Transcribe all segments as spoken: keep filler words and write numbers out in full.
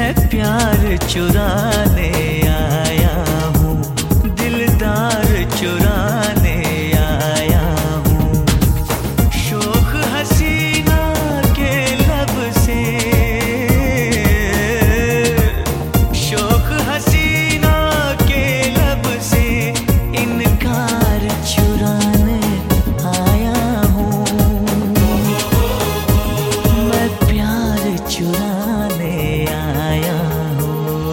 मैं प्यार चुराने आया हूँ, दिलदार चुराने आया हूँ। शोख हसीना के लब से, शोख हसीना के लब से इनकार चुराने आया हूँ। मैं प्यार चुराने आया हूँ।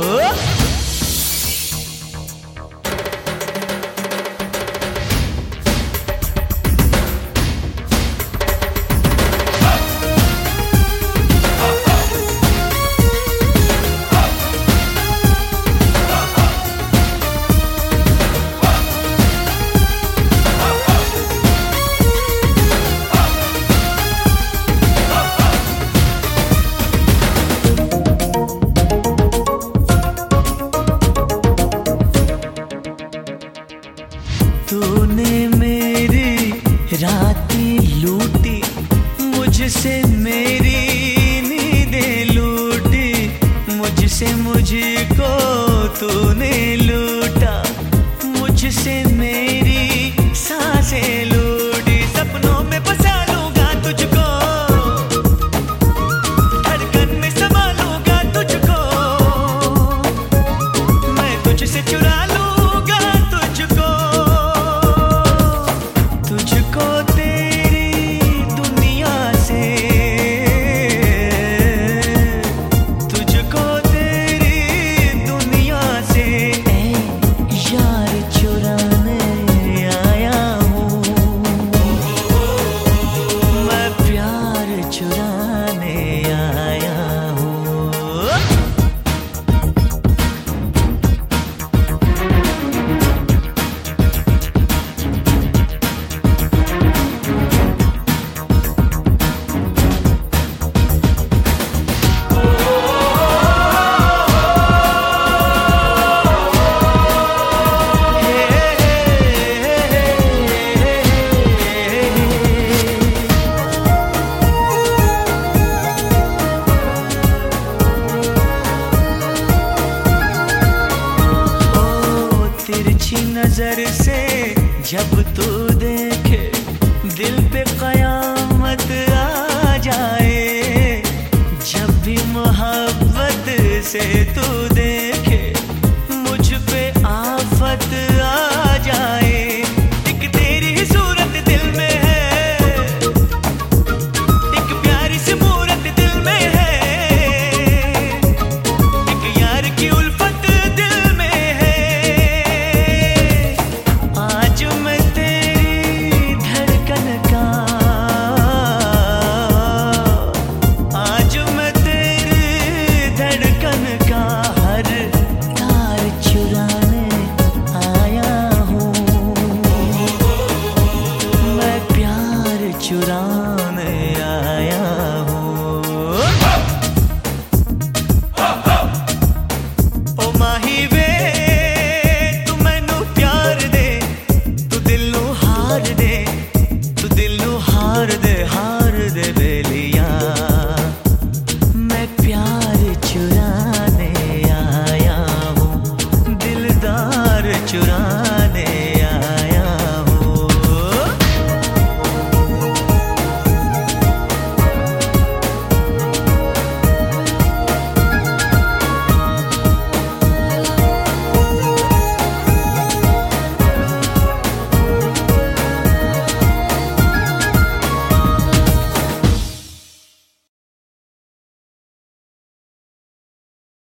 तूने मेरी रातें लूटी, मुझसे मेरी नींदें लूटी, मुझसे मुझको तूने लूटा, मुझसे मेरी सांसें लूटी। सपनों में बसा लूंगा तुझको, धड़कन में समा लूंगा तुझको, मैं तुझसे चुरा लूंगा तुझको, तुझको तेरी दुनिया से, तुझको तेरी दुनिया से ऐ यार चुराने आया हूँ। मैं प्यार चुराने आया हूँ। तिरछी नजर से जब तू देखे, दिल पे कयामत आ जाए। जब भी मोहब्बत से तू दे